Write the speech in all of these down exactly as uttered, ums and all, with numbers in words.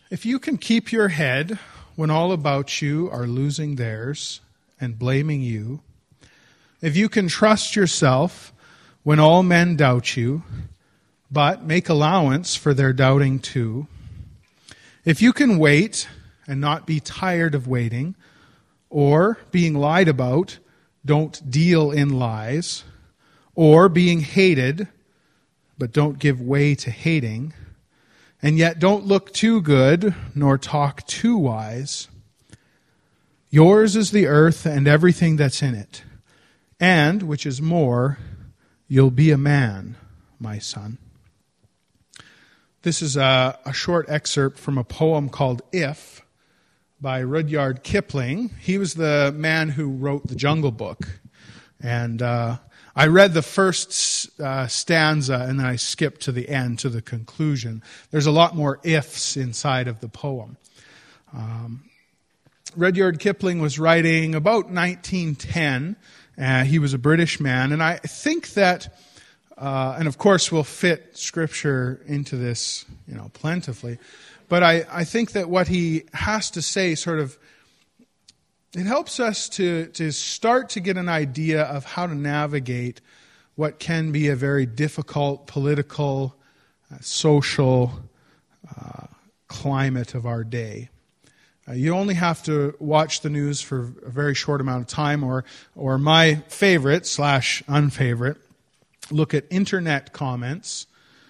If you can keep your head when all about you are losing theirs and blaming you, if you can trust yourself when all men doubt you, but make allowance for their doubting too, if you can wait and not be tired of waiting, or being lied about, don't deal in lies, or being hated, but don't give way to hating, and yet don't look too good, nor talk too wise. Yours is the earth and everything that's in it. And, which is more, you'll be a man, my son. This is a, a short excerpt from a poem called If by Rudyard Kipling. He was the man who wrote the Jungle Book. And uh, I read the first uh, stanza and then I skipped to the end, to the conclusion. There's a lot more ifs inside of the poem. Um, Rudyard Kipling was writing about nineteen ten. Uh, he was a British man. And I think that, uh, and of course we'll fit Scripture into this, you know, plentifully. But I, I think that what he has to say sort of, it helps us to, to start to get an idea of how to navigate what can be a very difficult political, uh, social uh, climate of our day. Uh, you only have to watch the news for a very short amount of time, or, or my favorite slash unfavorite, look at internet comments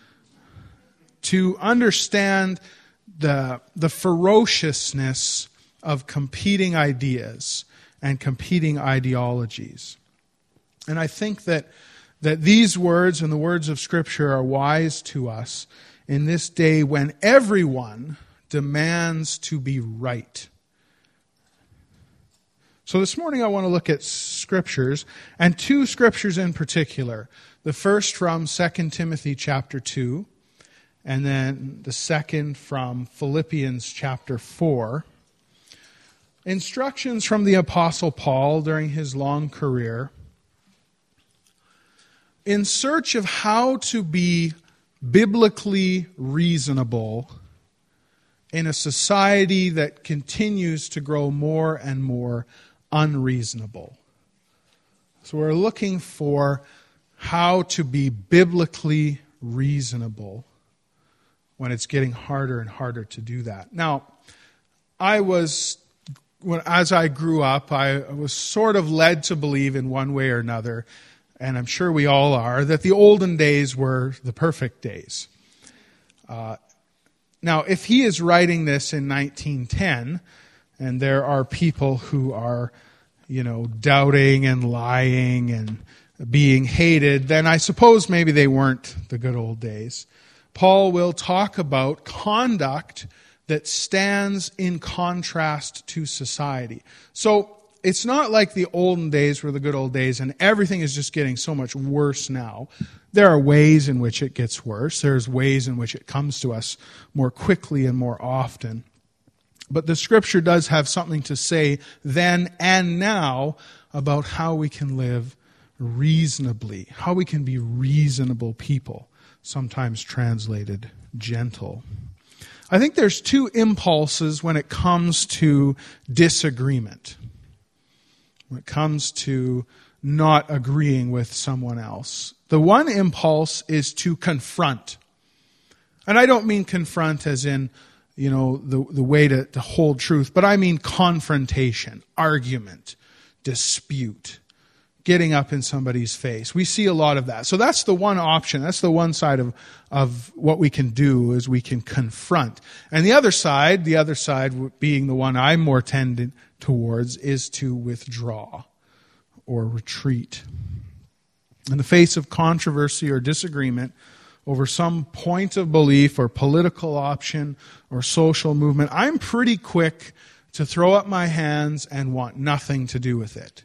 to understand the the ferociousness of competing ideas and competing ideologies. And I think that that these words and the words of Scripture are wise to us in this day when everyone demands to be right. So this morning I want to look at Scriptures, and two Scriptures in particular. The first from Second Timothy chapter two, and then the second from Philippians chapter four. Instructions from the Apostle Paul during his long career in search of how to be biblically reasonable in a society that continues to grow more and more unreasonable. So we're looking for how to be biblically reasonable when it's getting harder and harder to do that. Now, I was, when, as I grew up, I was sort of led to believe in one way or another, and I'm sure we all are, that the olden days were the perfect days. Uh, now, if he is writing this in nineteen ten, and there are people who are, you know, doubting and lying and being hated, then I suppose maybe they weren't the good old days. Paul will talk about conduct that stands in contrast to society. So it's not like the olden days were the good old days and everything is just getting so much worse now. There are ways in which it gets worse. There's ways in which it comes to us more quickly and more often. But the Scripture does have something to say then and now about how we can live reasonably, how we can be reasonable people, sometimes translated gentle. I think there's two impulses when it comes to disagreement, when it comes to not agreeing with someone else. The one impulse is to confront. And I don't mean confront as in, you know, the, the way to, to hold truth, but I mean confrontation, argument, dispute, getting up in somebody's face. We see a lot of that. So that's the one option. That's the one side of, of what we can do, is we can confront. And the other side, the other side being the one I'm more tending towards, is to withdraw or retreat. In the face of controversy or disagreement over some point of belief or political option or social movement, I'm pretty quick to throw up my hands and want nothing to do with it.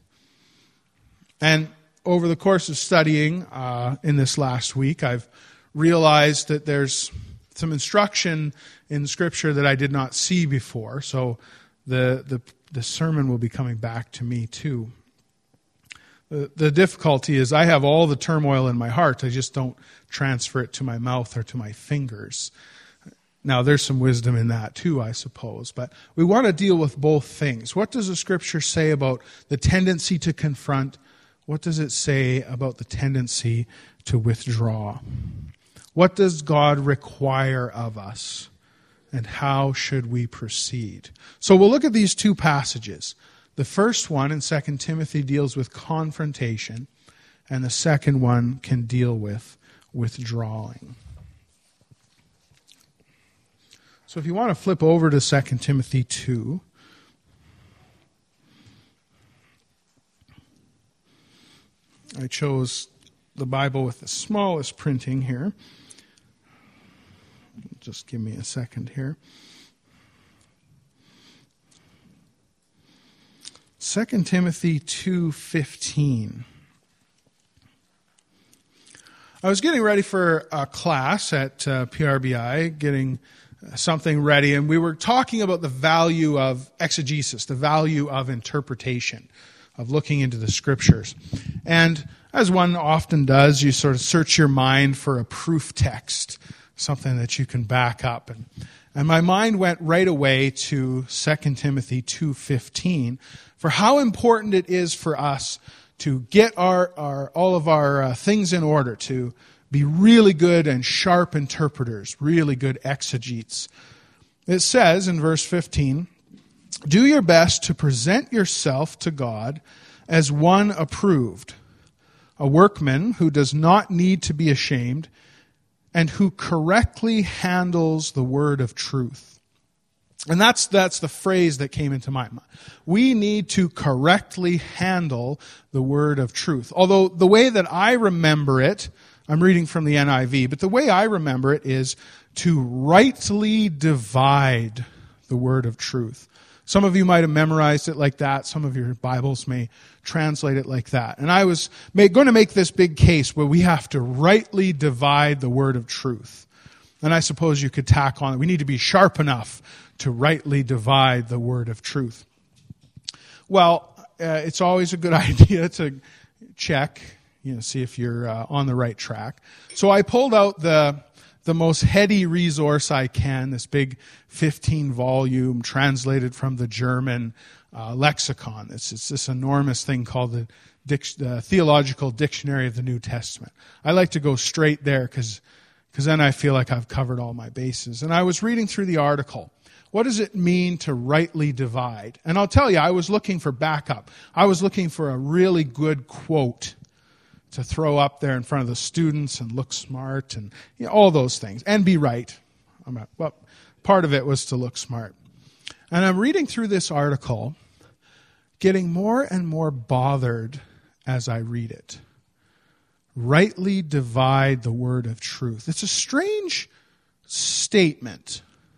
And over the course of studying uh, in this last week, I've realized that there's some instruction in Scripture that I did not see before. So the the, the sermon will be coming back to me too. The, the difficulty is I have all the turmoil in my heart. I just don't transfer it to my mouth or to my fingers. Now, there's some wisdom in that too, I suppose. But we want to deal with both things. What does the Scripture say about the tendency to confront? What does it say about the tendency to withdraw? What does God require of us? And how should we proceed? So we'll look at these two passages. The first one in Second Timothy deals with confrontation, and the second one can deal with withdrawing. So if you want to flip over to Second Timothy two, I chose the Bible with the smallest printing here. Just give me a second here. Second Timothy two fifteen. I was getting ready for a class at uh, P R B I, getting something ready, and we were talking about the value of exegesis, the value of interpretation, of looking into the Scriptures. And as one often does, you sort of search your mind for a proof text, something that you can back up. And, and my mind went right away to Second Timothy two fifteen for how important it is for us to get our, our all of our uh, things in order, to be really good and sharp interpreters, really good exegetes. It says in verse fifteen, "Do your best to present yourself to God as one approved, a workman who does not need to be ashamed, and who correctly handles the word of truth." And that's that's the phrase that came into my mind. We need to correctly handle the word of truth. Although the way that I remember it, I'm reading from the N I V, but the way I remember it is to rightly divide the word of truth. Some of you might have memorized it like that. Some of your Bibles may translate it like that. And I was going to make this big case where we have to rightly divide the word of truth. And I suppose you could tack on, we need to be sharp enough to rightly divide the word of truth. Well, uh, it's always a good idea to check, you know, see if you're uh, on the right track. So I pulled out the the most heady resource I can, this big fifteen volume translated from the German uh, lexicon. It's, it's this enormous thing called the, Dic- the Theological Dictionary of the New Testament. I like to go straight there because because then I feel like I've covered all my bases. And I was reading through the article. What does it mean to rightly divide? And I'll tell you, I was looking for backup. I was looking for a really good quote to throw up there in front of the students and look smart and, you know, all those things. And be right. I'm not, well, part of it was to look smart. And I'm reading through this article, getting more and more bothered as I read it. Rightly divide the word of truth. It's a strange statement.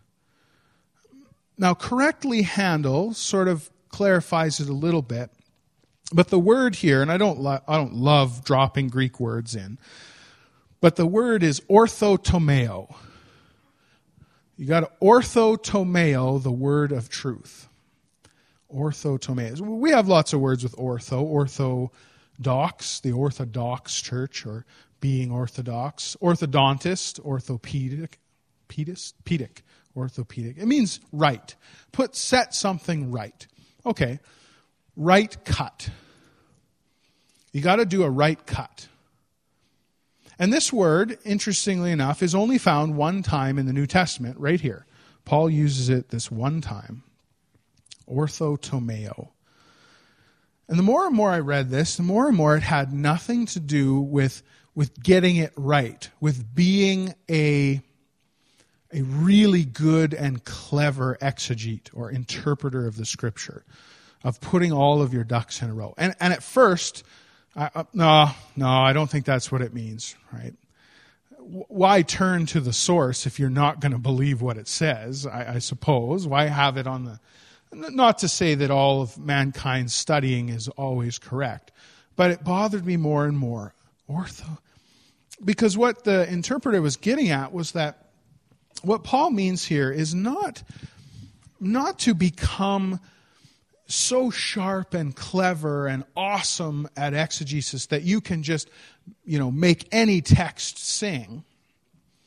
Now, correctly handle sort of clarifies it a little bit. But the word here, and I don't lo- I don't love dropping Greek words in, but the word is orthotomeo. You got to orthotomeo, the word of truth. Orthotomeo. We have lots of words with ortho. Orthodox, the Orthodox Church, or being Orthodox. Orthodontist, orthopedic, pedist, pedic, orthopedic. It means right. Put set something right. Okay. Right cut. You got to do a right cut. And this word, interestingly enough, is only found one time in the New Testament, right here. Paul uses it this one time. Orthotomeo. And the more and more I read this, the more and more it had nothing to do with, with getting it right, with being a, a really good and clever exegete or interpreter of the Scripture, of putting all of your ducks in a row. And and at first, I, uh, no, no, I don't think that's what it means, right? Why turn to the source if you're not going to believe what it says, I, I suppose? Why have it on the... Not to say that all of mankind's studying is always correct, but it bothered me more and more. Ortho. Because what the interpreter was getting at was that what Paul means here is not, not to become so sharp and clever and awesome at exegesis that you can just, you know, make any text sing.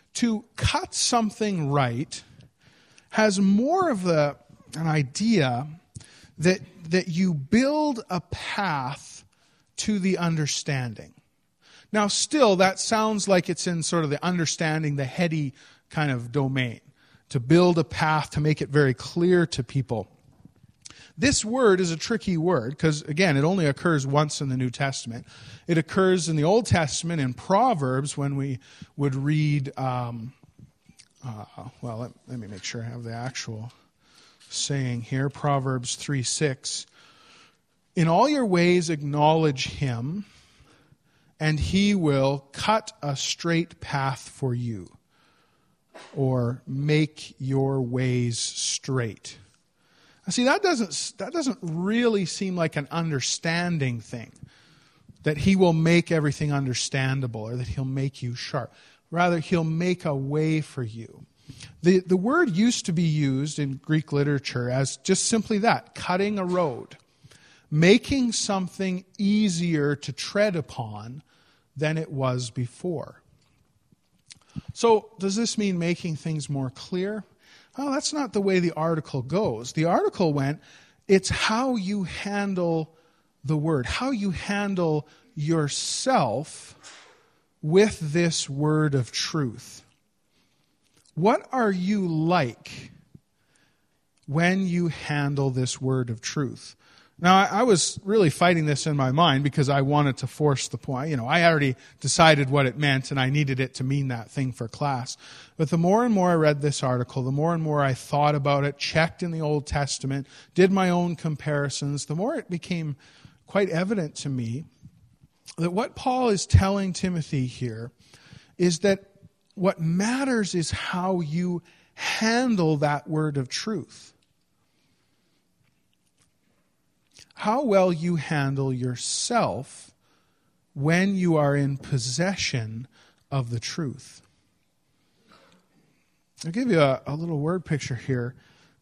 To cut something right has more of a, an idea that, that you build a path to the understanding. Now, still, that sounds like it's in sort of the understanding, the heady kind of domain. To build a path, to make it very clear to people. This word is a tricky word because, again, it only occurs once in the New Testament. It occurs in the Old Testament in Proverbs when we would read, um, uh, well, let, let me make sure I have the actual saying here. Proverbs three six. In all your ways acknowledge him, and he will cut a straight path for you, or make your ways straight. See, that doesn't that doesn't really seem like an understanding thing, that he will make everything understandable or that he'll make you sharp. Rather, he'll make a way for you. The, the word used to be used in Greek literature as just simply that, cutting a road, making something easier to tread upon than it was before. So, does this mean making things more clear? Oh, that's not the way the article goes. The article went, it's how you handle the word, how you handle yourself with this word of truth. What are you like when you handle this word of truth? Now, I, I was really fighting this in my mind because I wanted to force the point. You know, I already decided what it meant and I needed it to mean that thing for class. But the more and more I read this article, the more and more I thought about it, checked in the Old Testament, did my own comparisons, the more it became quite evident to me that what Paul is telling Timothy here is that what matters is how you handle that word of truth. How well you handle yourself when you are in possession of the truth. I'll give you a, a little word picture here.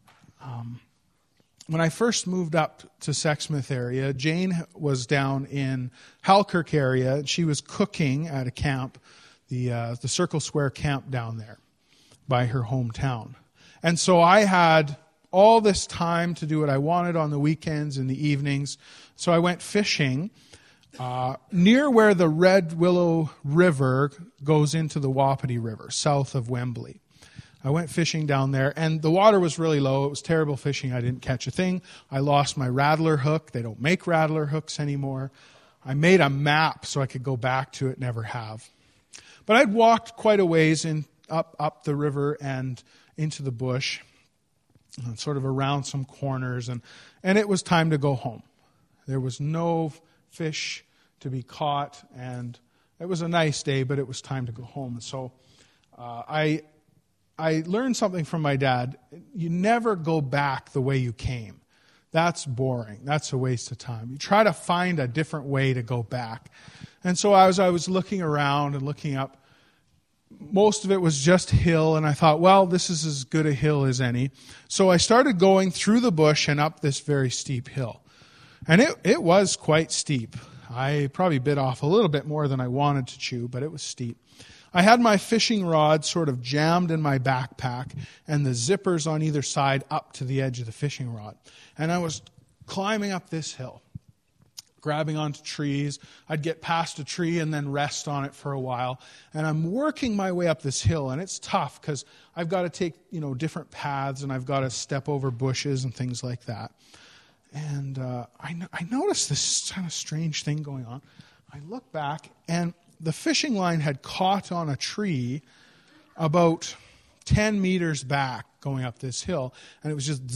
Um, when I first moved up to Sexsmith area, Jane was down in Halkirk area. She was cooking at a camp, the uh, the Circle Square camp down there by her hometown. And so I had all this time to do what I wanted on the weekends and the evenings. So I went fishing uh, near where the Red Willow River goes into the Wapiti River, south of Wembley. I went fishing down there, and the water was really low. It was terrible fishing. I didn't catch a thing. I lost my rattler hook. They don't make rattler hooks anymore. I made a map so I could go back to it, never have. But I'd walked quite a ways in, up, up the river and into the bush, sort of around some corners, and, and it was time to go home. There was no fish to be caught, and it was a nice day, but it was time to go home. And so uh, I I learned something from my dad. You never go back the way you came. That's boring. That's a waste of time. You try to find a different way to go back. And so as I was looking around and looking up, most of it was just hill, and I thought, well, this is as good a hill as any. So I started going through the bush and up this very steep hill. And it, it was quite steep. I probably bit off a little bit more than I wanted to chew, but it was steep. I had my fishing rod sort of jammed in my backpack and the zippers on either side up to the edge of the fishing rod. And I was climbing up this hill, grabbing onto trees. I'd get past a tree and then rest on it for a while. And I'm working my way up this hill, and it's tough because I've got to take, you know, different paths, and I've got to step over bushes and things like that. And uh, I, no- I noticed this kind of strange thing going on. I look back, and the fishing line had caught on a tree about ten meters back going up this hill, and it was just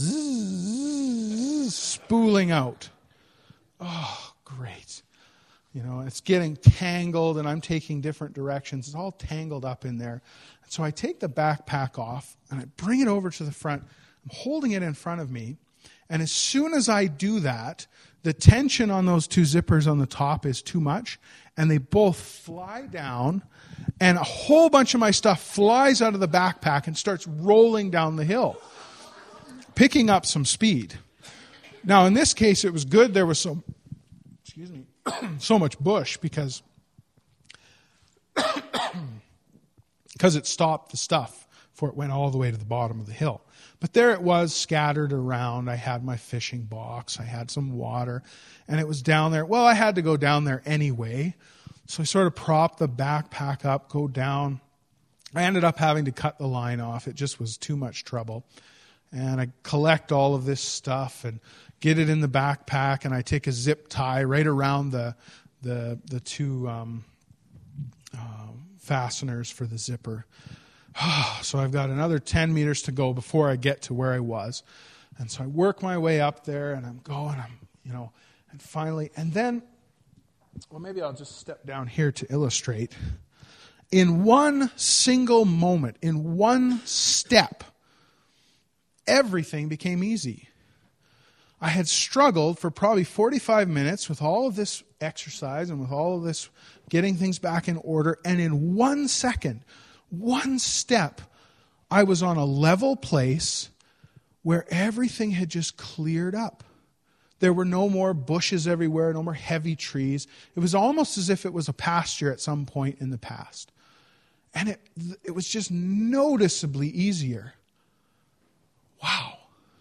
zzz, spooling out. Oh, great. You know, it's getting tangled, and I'm taking different directions. It's all tangled up in there. And so I take the backpack off, and I bring it over to the front. I'm holding it in front of me, and as soon as I do that, the tension on those two zippers on the top is too much, and they both fly down, and a whole bunch of my stuff flies out of the backpack and starts rolling down the hill, picking up some speed. Now, in this case, it was good there was so, excuse me, so much bush, because because it stopped the stuff before it went all the way to the bottom of the hill. But there it was, scattered around. I had my fishing box. I had some water, and it was down there. Well, I had to go down there anyway, so I sort of propped the backpack up, go down. I ended up having to cut the line off. It just was too much trouble. And I collect all of this stuff and get it in the backpack, and I take a zip tie right around the the the two um, uh, fasteners for the zipper. So I've got another ten meters to go before I get to where I was. And so I work my way up there, and I'm going, I'm, you know, and finally, and then, well, maybe I'll just step down here to illustrate. In one single moment, in one step, everything became easy. I had struggled for probably forty-five minutes with all of this exercise and with all of this getting things back in order, and in one second, one step, I was on a level place where everything had just cleared up. There were no more bushes everywhere, no more heavy trees. It was almost as if it was a pasture at some point in the past. And it it was just noticeably easier. Wow.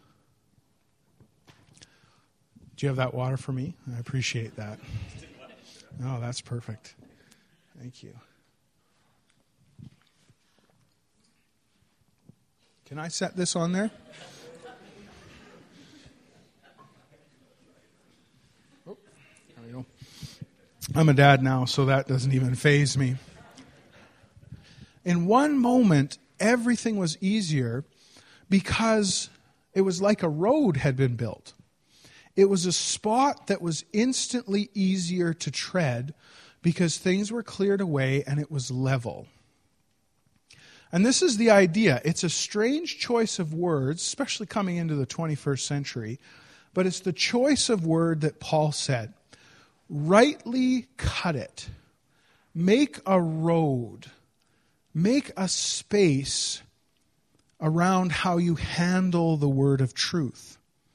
Do you have that water for me? I appreciate that. Oh, that's perfect. Thank you. Can I set this on there? Oh, there we go. I'm a dad now, so that doesn't even faze me. In one moment, everything was easier because it was like a road had been built. It was a spot that was instantly easier to tread because things were cleared away and it was level. And this is the idea. It's a strange choice of words, especially coming into the twenty-first century, but it's the choice of word that Paul said. Rightly cut it. Make a road. Make a space around how you handle the word of truth.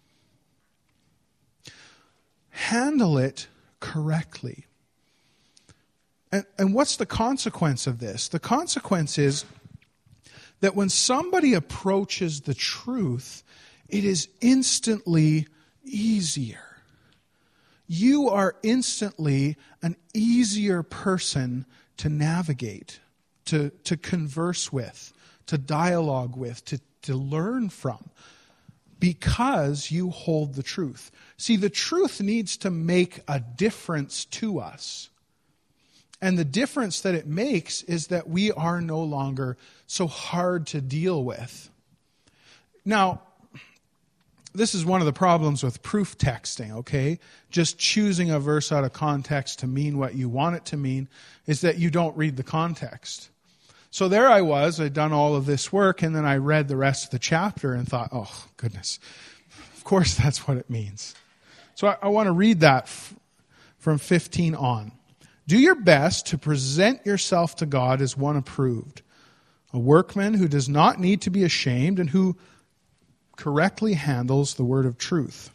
Handle it correctly. And, and what's the consequence of this? The consequence is that when somebody approaches the truth, it is instantly easier. You are instantly an easier person to navigate, to, to converse with, to dialogue with, to, to learn from, because you hold the truth. See, the truth needs to make a difference to us. And the difference that it makes is that we are no longer so hard to deal with. Now, this is one of the problems with proof texting, okay? Just choosing a verse out of context to mean what you want it to mean is that you don't read the context. So there I was, I'd done all of this work, and then I read the rest of the chapter and thought, oh, goodness, of course that's what it means. So I, I want to read that f- from fifteen on. Do your best to present yourself to God as one approved, a workman who does not need to be ashamed and who correctly handles the word of truth.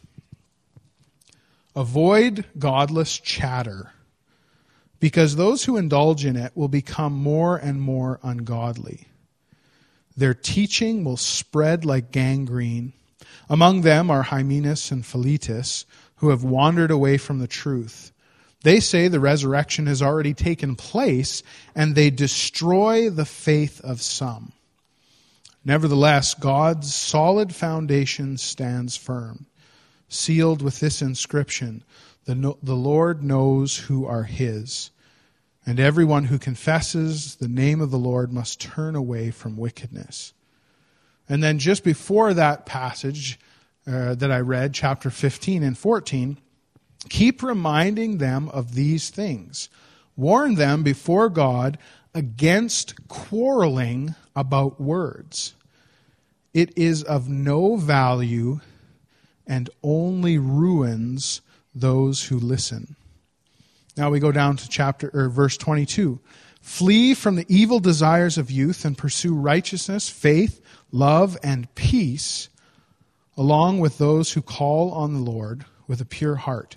Avoid godless chatter, because those who indulge in it will become more and more ungodly. Their teaching will spread like gangrene. Among them are Hymenaeus and Philetus, who have wandered away from the truth. They say the resurrection has already taken place, and they destroy the faith of some. Nevertheless, God's solid foundation stands firm, sealed with this inscription, the, the Lord knows who are his, and everyone who confesses the name of the Lord must turn away from wickedness. And then just before that passage uh, that I read, chapter fifteen and fourteen, keep reminding them of these things. Warn them before God against quarreling about words. It is of no value and only ruins those who listen. Now we go down to chapter or verse twenty-two. Flee from the evil desires of youth and pursue righteousness, faith, love, and peace, along with those who call on the Lord with a pure heart.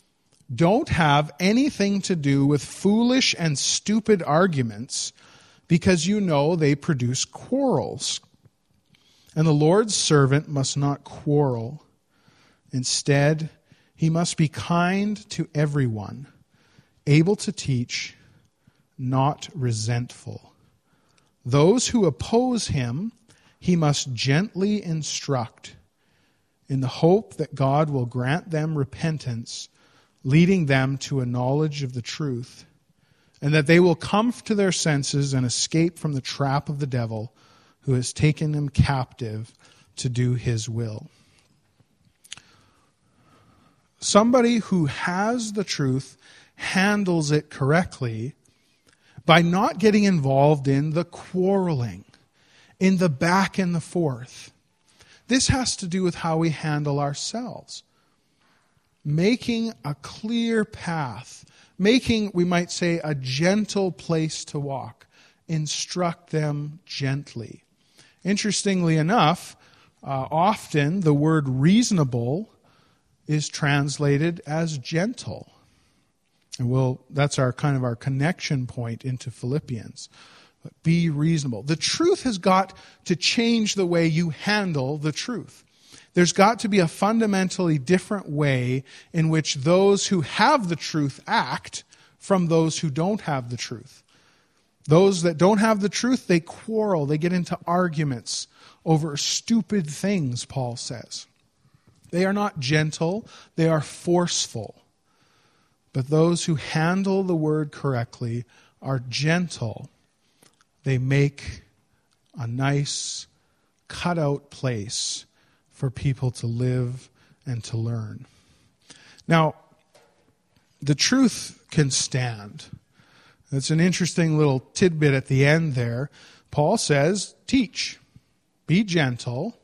Don't have anything to do with foolish and stupid arguments, because you know they produce quarrels. And the Lord's servant must not quarrel. Instead, he must be kind to everyone, able to teach, not resentful. Those who oppose him, he must gently instruct, in the hope that God will grant them repentance, leading them to a knowledge of the truth, and that they will come to their senses and escape from the trap of the devil, who has taken them captive to do his will. Somebody who has the truth handles it correctly by not getting involved in the quarreling, in the back and the forth. This has to do with how we handle ourselves. Making a clear path, making, we might say, a gentle place to walk. Instruct them gently. Interestingly enough, uh, often the word reasonable is translated as gentle. And we'll, that's our kind of our connection point into Philippians. But be reasonable. The truth has got to change the way you handle the truth. There's got to be a fundamentally different way in which those who have the truth act from those who don't have the truth. Those that don't have the truth, they quarrel. They get into arguments over stupid things, Paul says. They are not gentle. They are forceful. But those who handle the word correctly are gentle. They make a nice, cut-out place for people to live and to learn. Now, the truth can stand. That's an interesting little tidbit at the end there. Paul says, teach, be gentle,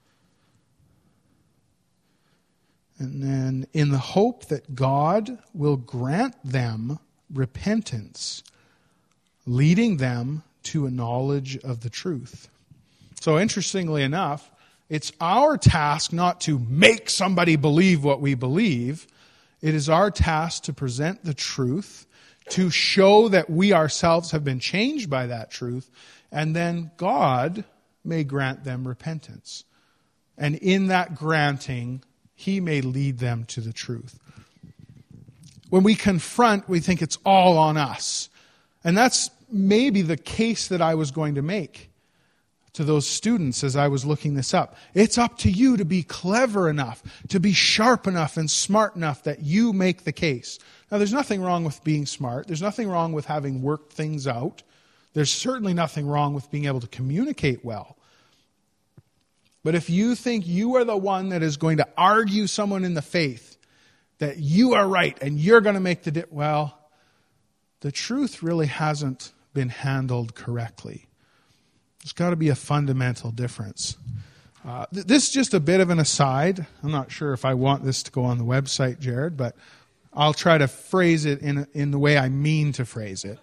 and then in the hope that God will grant them repentance, leading them to a knowledge of the truth. So interestingly enough, it's our task not to make somebody believe what we believe. It is our task to present the truth, to show that we ourselves have been changed by that truth, and then God may grant them repentance. And in that granting, he may lead them to the truth. When we confront, we think it's all on us. And that's maybe the case that I was going to make to those students as I was looking this up. It's up to you to be clever enough, to be sharp enough and smart enough that you make the case. Now, there's nothing wrong with being smart. There's nothing wrong with having worked things out. There's certainly nothing wrong with being able to communicate well. But if you think you are the one that is going to argue someone in the faith, that you are right and you're going to make the... Di- well, the truth really hasn't been handled correctly. There's got to be a fundamental difference. Uh, th- this is just a bit of an aside. I'm not sure if I want this to go on the website, Jared, but I'll try to phrase it in in the way I mean to phrase it.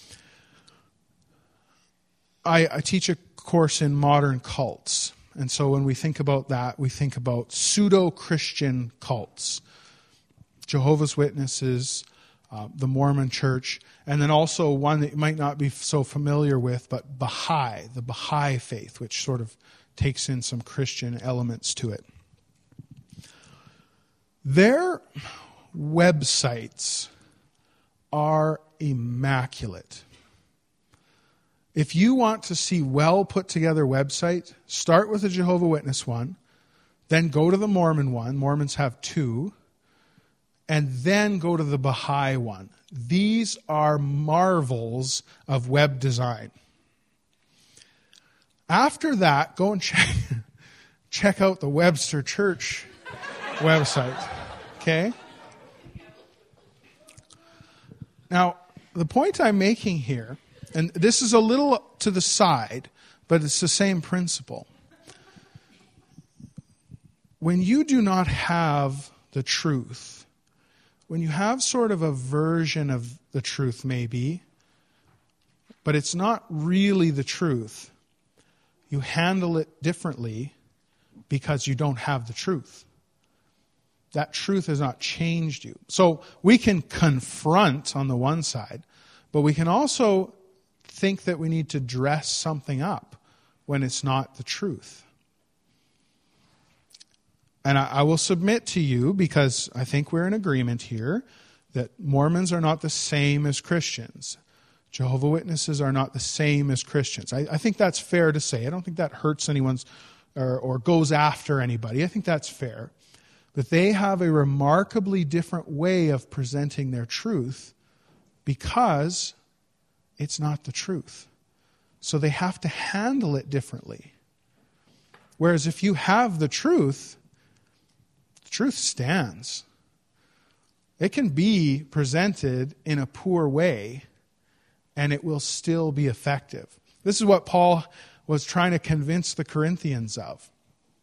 I, I teach a course in modern cults. And so when we think about that, we think about pseudo-Christian cults. Jehovah's Witnesses, uh, the Mormon Church, and then also one that you might not be so familiar with, but Baha'i, the Baha'i faith, which sort of takes in some Christian elements to it. Their websites are immaculate. If you want to see well put together website, start with the Jehovah's Witness one, then go to the Mormon one. Mormons have two. And then go to the Baha'i one. These are marvels of web design. After that, go and check, check out the Webster Church website. Okay? Now, the point I'm making here, and this is a little to the side, but it's the same principle. When you do not have the truth, when you have sort of a version of the truth maybe, but it's not really the truth, you handle it differently because you don't have the truth. That truth has not changed you. So we can confront on the one side, but we can also think that we need to dress something up when it's not the truth. And I, I will submit to you, because I think we're in agreement here, that Mormons are not the same as Christians. Jehovah's Witnesses are not the same as Christians. I, I think that's fair to say. I don't think that hurts anyone's or, or goes after anybody. I think that's fair. But they have a remarkably different way of presenting their truth because it's not the truth. So they have to handle it differently. Whereas if you have the truth, the truth stands. It can be presented in a poor way, and it will still be effective. This is what Paul was trying to convince the Corinthians of.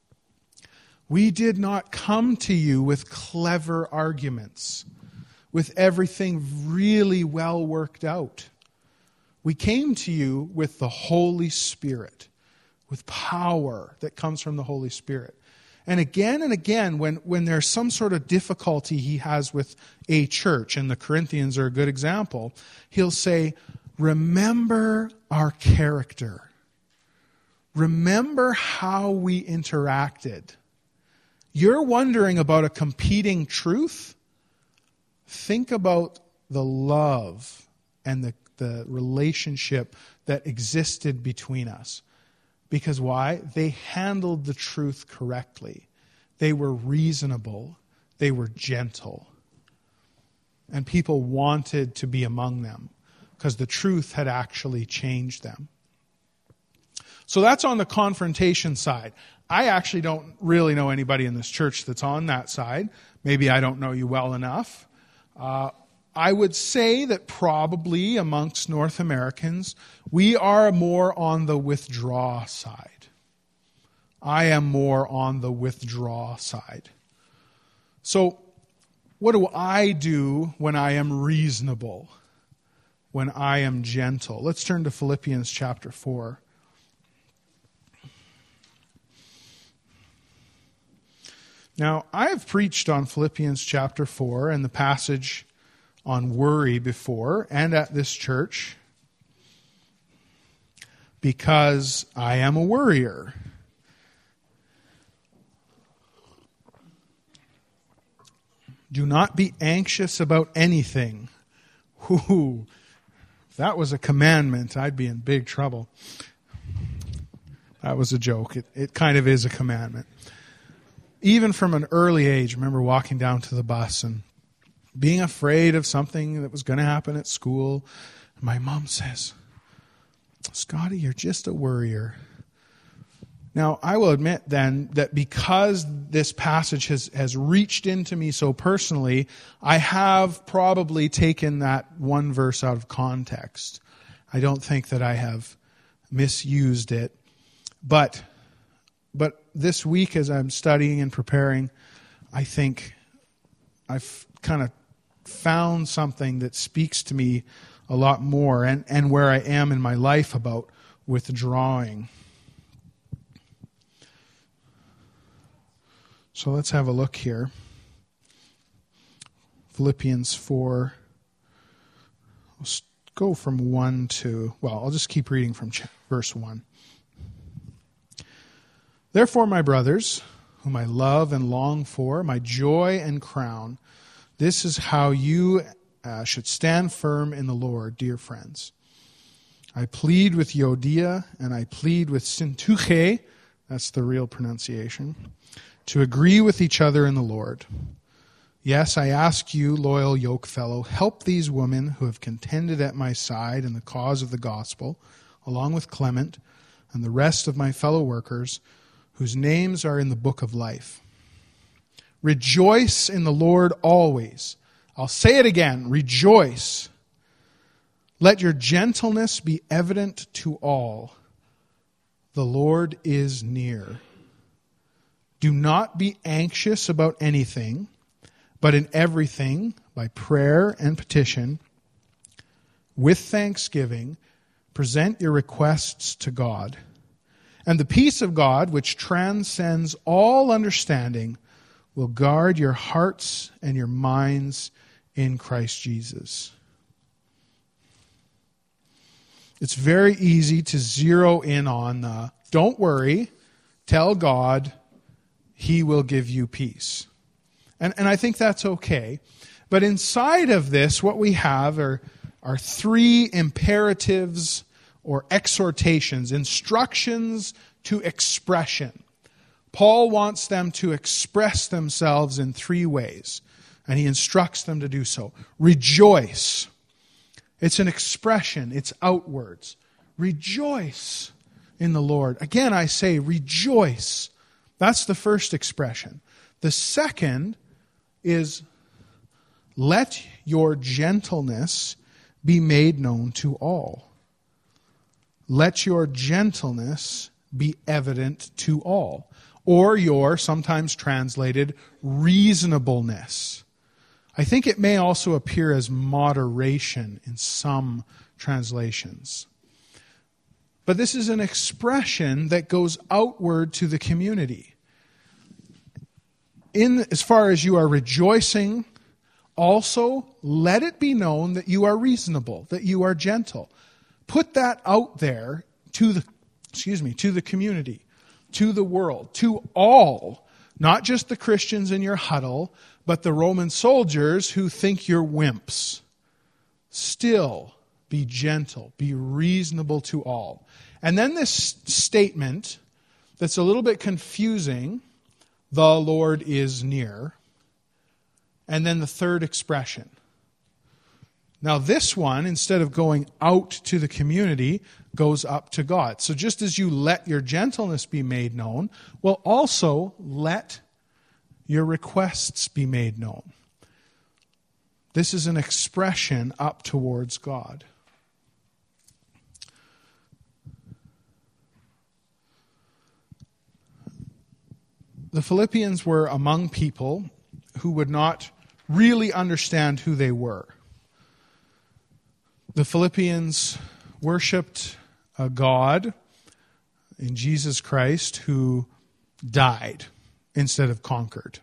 We did not come to you with clever arguments, with everything really well worked out. We came to you with the Holy Spirit, with power that comes from the Holy Spirit. And again and again, when, when there's some sort of difficulty he has with a church, and the Corinthians are a good example, he'll say, remember our character. Remember how we interacted. You're wondering about a competing truth? Think about the love and the, the relationship that existed between us. Because why? They handled the truth correctly. They were reasonable. They were gentle. And people wanted to be among them because the truth had actually changed them. So that's on the confrontation side. I actually don't really know anybody in this church that's on that side. Maybe I don't know you well enough. Uh, I would say that probably amongst North Americans, we are more on the withdraw side. I am more on the withdraw side. So what do I do when I am reasonable? When I am gentle? Let's turn to Philippians chapter four. Now, I have preached on Philippians chapter four and the passage on worry before and at this church because I am a worrier. Do not be anxious about anything. Ooh, if that was a commandment, I'd be in big trouble. That was a joke. It, it kind of is a commandment. Even from an early age, I remember walking down to the bus and being afraid of something that was going to happen at school. My mom says, Scotty, you're just a worrier. Now, I will admit then that because this passage has, has reached into me so personally, I have probably taken that one verse out of context. I don't think that I have misused it. But, but this week as I'm studying and preparing, I think I've kind of found something that speaks to me a lot more and, and where I am in my life about withdrawing. So let's have a look here. Philippians four. Let's go from one to, well, I'll just keep reading from verse one. Therefore, my brothers, whom I love and long for, my joy and crown, this is how you uh, should stand firm in the Lord, dear friends. I plead with Euodia and I plead with Syntyche, that's the real pronunciation, to agree with each other in the Lord. Yes, I ask you, loyal yokefellow, help these women who have contended at my side in the cause of the gospel, along with Clement and the rest of my fellow workers, whose names are in the book of life. Rejoice in the Lord always. I'll say it again, rejoice. Let your gentleness be evident to all. The Lord is near. Do not be anxious about anything, but in everything, by prayer and petition, with thanksgiving, present your requests to God. And the peace of God, which transcends all understanding, will guard your hearts and your minds in Christ Jesus. it's very easy to zero in on the, don't worry, tell God, He will give you peace. And, and I think that's okay. But inside of this, what we have are, are three imperatives or exhortations, instructions to expression. Paul wants them to express themselves in three ways, and he instructs them to do so. Rejoice. It's an expression. It's outwards. Rejoice in the Lord. Again, I say rejoice. That's the first expression. The second is let your gentleness be made known to all. Let your gentleness be evident to all. Or your, sometimes translated, reasonableness. I think it may also appear as moderation in some translations. But this is an expression that goes outward to the community. In as far as you are rejoicing, also let it be known that you are reasonable, that you are gentle. Put that out there to the, excuse me, to the community, to the world, to all, not just the Christians in your huddle, but the Roman soldiers who think you're wimps. Still be gentle, be reasonable to all. And then this statement that's a little bit confusing, the Lord is near. And then the third expression. Now this one, instead of going out to the community, goes up to God. So just as you let your gentleness be made known, well, also let your requests be made known. This is an expression up towards God. The Philippians were among people who would not really understand who they were. The Philippians worshipped a God in Jesus Christ who died instead of conquered.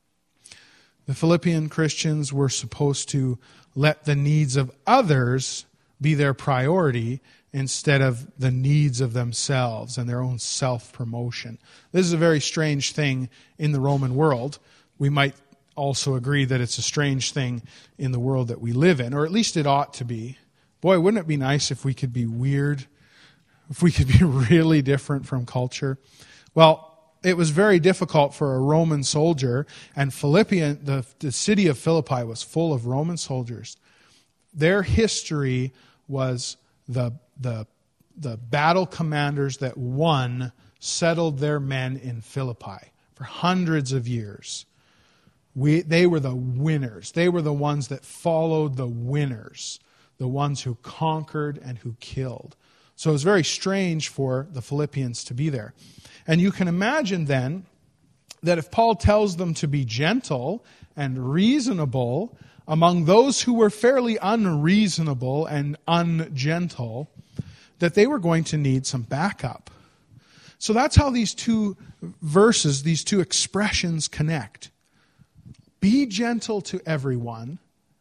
The Philippian Christians were supposed to let the needs of others be their priority instead of the needs of themselves and their own self-promotion. This is a very strange thing in the Roman world. We might also agree that it's a strange thing in the world that we live in, or at least it ought to be. Boy, wouldn't it be nice if we could be weird, if we could be really different from culture? Well, it was very difficult for a Roman soldier, and Philippian, the, the city of Philippi was full of Roman soldiers. Their history was the, the, the battle commanders that won settled their men in Philippi for hundreds of years. We, they were the winners. They were the ones that followed the winners, the ones who conquered and who killed. So it was very strange for the Philippians to be there. And you can imagine then that if Paul tells them to be gentle and reasonable among those who were fairly unreasonable and ungentle, that they were going to need some backup. So that's how these two verses, these two expressions connect. Be gentle to everyone.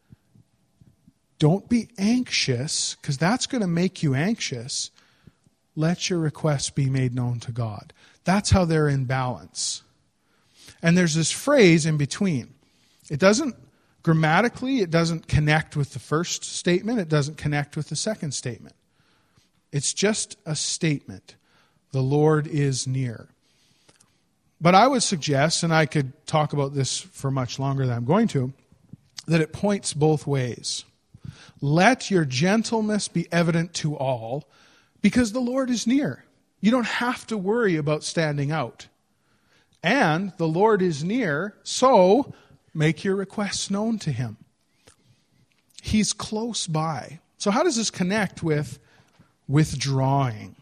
Don't be anxious, because that's going to make you anxious. Let your requests be made known to God. That's how they're in balance. And there's this phrase in between. It doesn't, grammatically, it doesn't connect with the first statement. It doesn't connect with the second statement. It's just a statement. The Lord is near. But I would suggest, and I could talk about this for much longer than I'm going to, that it points both ways. Let your gentleness be evident to all, because the Lord is near. You don't have to worry about standing out. And the Lord is near, so make your requests known to Him. He's close by. So how does this connect with withdrawing?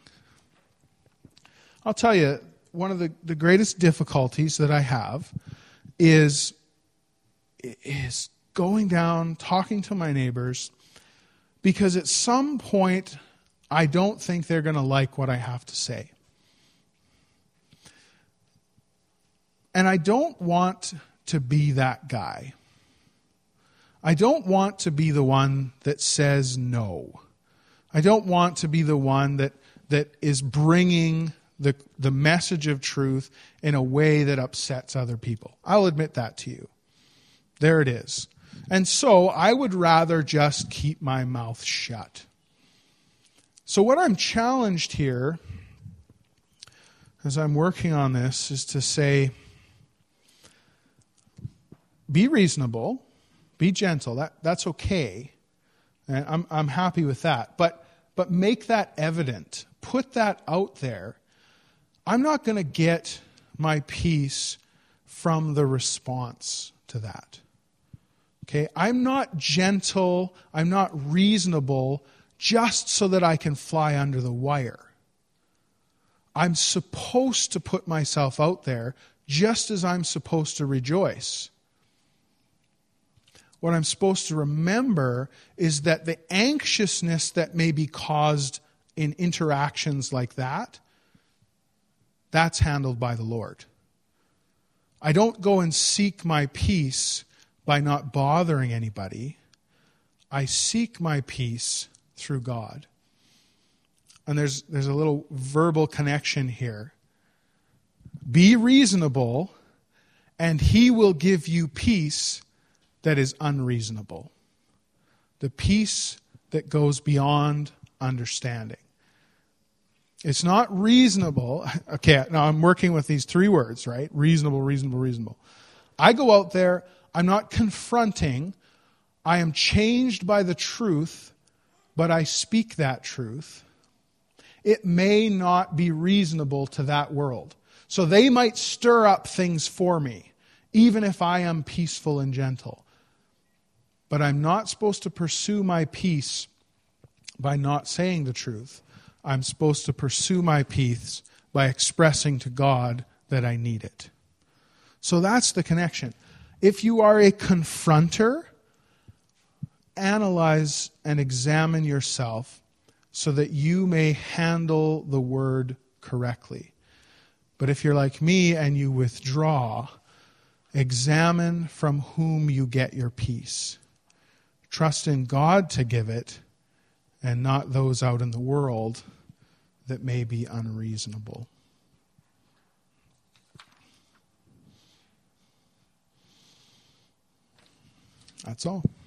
I'll tell you, one of the, the greatest difficulties that I have is, is going down, talking to my neighbors, because at some point I don't think they're going to like what I have to say. And I don't want to be that guy. I don't want to be the one that says no. I don't want to be the one that, that is bringing the, the message of truth in a way that upsets other people. I'll admit that to you. There it is. And so I would rather just keep my mouth shut. So what I'm challenged here, as I'm working on this, is to say, be reasonable, be gentle. That, that's okay. And I'm, I'm happy with that. But, but make that evident. Put that out there. I'm not going to get my peace from the response to that. Okay? I'm not gentle, I'm not reasonable just so that I can fly under the wire. I'm supposed to put myself out there just as I'm supposed to rejoice. What I'm supposed to remember is that the anxiousness that may be caused in interactions like that, that's handled by the Lord. I don't go and seek my peace by not bothering anybody. I seek my peace through God. And there's there's a little verbal connection here. Be reasonable, and He will give you peace that is unreasonable. The peace that goes beyond understanding. It's not reasonable. Okay, now I'm working with these three words, right? Reasonable, reasonable, reasonable. I go out there, I'm not confronting. I am changed by the truth, but I speak that truth. It may not be reasonable to that world. So they might stir up things for me, even if I am peaceful and gentle. But I'm not supposed to pursue my peace by not saying the truth. I'm supposed to pursue my peace by expressing to God that I need it. So that's the connection. If you are a confronter, analyze and examine yourself so that you may handle the word correctly. But if you're like me and you withdraw, examine from whom you get your peace. Trust in God to give it, and not those out in the world that may be unreasonable. That's all.